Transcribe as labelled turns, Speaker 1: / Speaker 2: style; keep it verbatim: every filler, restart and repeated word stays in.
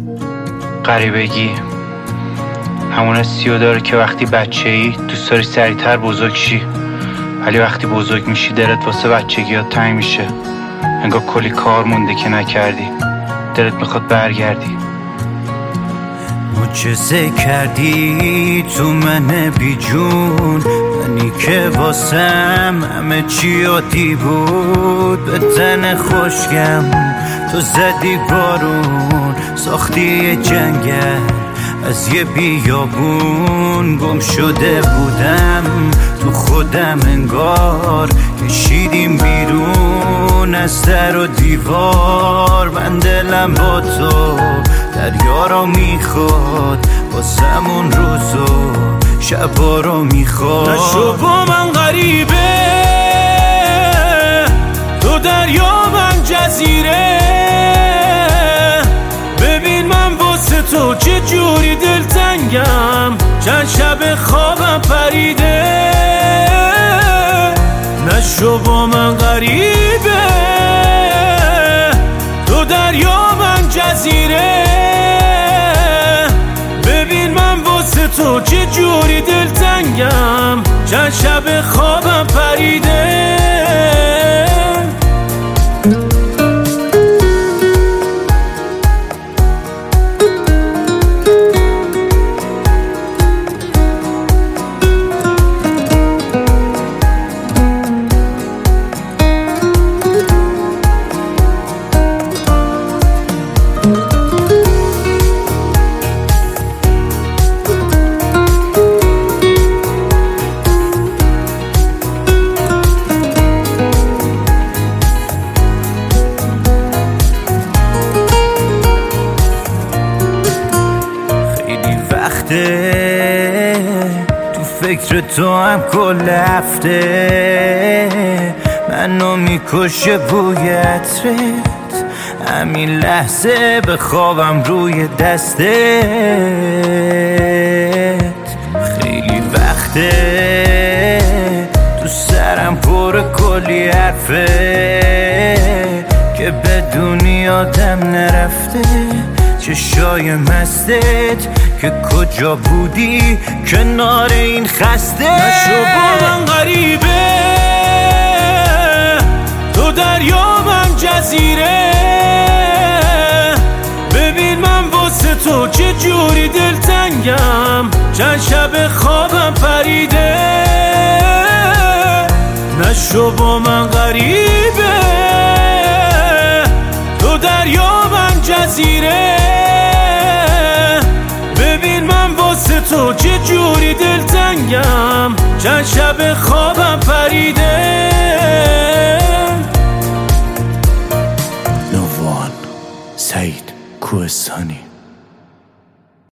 Speaker 1: غریبگی همون حسیو داره که وقتی بچه ای دوست داری سریعتر بزرگ شی، ولی وقتی بزرگ میشی دلت واسه بچگی ها تنگ میشه. انگار کلی کار مونده که نکردی، دلت میخواد برگردی.
Speaker 2: معجزه کردی تو من بی جون، منی که واسم همه چی عادی بود. به تن خوشگم تو زدی بارون، ساختی جنگل از یه بیابون. گم شده بودم تو خودم، انگار کشیدیم بیرون از در و دیوار. من دلم با تو دریا رو میخواد، واسمون روز و شبا رو میخواد.
Speaker 3: نشو با من غریبه، تو دریا من جزیره. ببین من واسه تو چه جوری دلتنگم، چند شب خوابم پریده. نشو با من غریبه، تو دریا من جزیره. ببین من واسه تو چه جوری دلتنگم، چند شب خوابم پریده.
Speaker 2: تو فکر تو هم کل هفته، منو میکشه بوی عطرت. همین لحظه به خوابم روی دستت. خیلی وقته تو سرم پر کلی حرفه، که بدونی آدم نرفته. چشای مستت که کجا بودی کنار این خسته.
Speaker 3: نشو با من غریبه، تو دریا من جزیره. ببین من واسه تو چه جوری دلتنگم، چند شب خوابم پریده. نشو با من غریبه، تو دریا من جزیره. ببین من واسه تو چه جوری دلتنگم، چند شب خوابم پریده.
Speaker 2: نووان سعید کوهستانی.